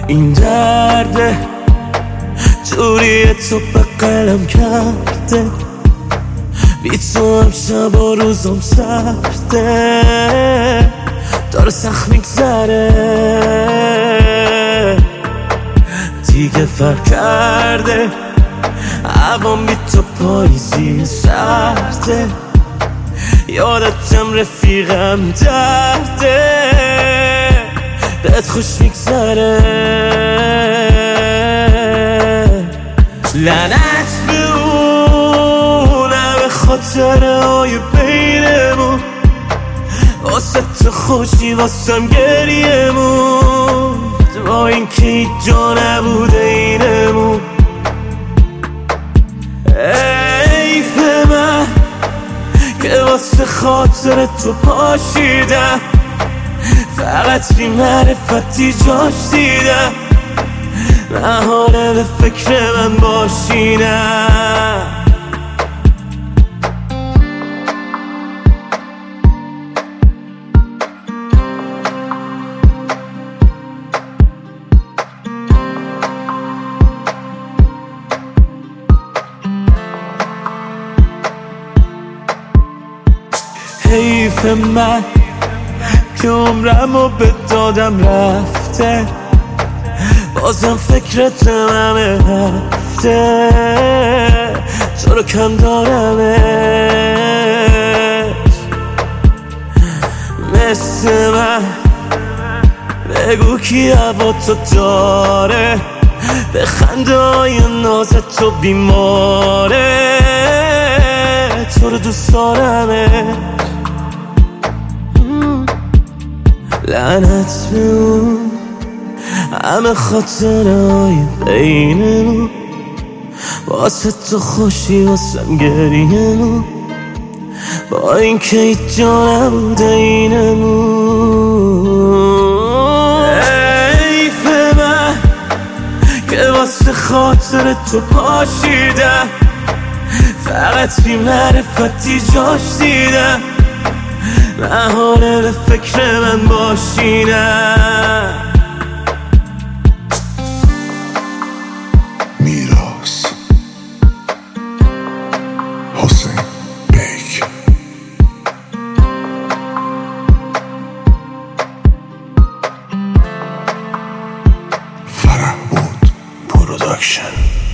این درده جوری تو به قلم کرده، بی تو هم شب و روزم سرده، داره سخت میگذره دیگه فرق کرده، هوام بی تو پاییزی سرده، یادتم رفیقم درده، بهت خوش میگذره. لعنت به اون همه خاطرهای بینمون، واسه تو خوشی واسم گریمون، با این که هیچ جا نبوده اینمون. حیف من که واسه خاطر تو پاشیدم، فقط بی معرفتی جاش دیدم، نهاره به فکر من باشینم. حیف من که عمرمو به دادم رفته، بازم فکرتم همه هفته، تو رو کم دارمت. مثل من بگو کی هوا تو داره، به خنده های نازت تو بیماره، تو رو دوست دارمت. لعنت به اون همه خاطرهای بینمون، واسه تو خوشی واسم گریمون، با این که هیچ جا نبوده اینمون. حیف من که واسه خاطر تو پاشیدم، فقط بی معرفتی جاش دیدم، نهاره به فکر من باشینم. میراث حسین بیک. فرهبود پروداکشن.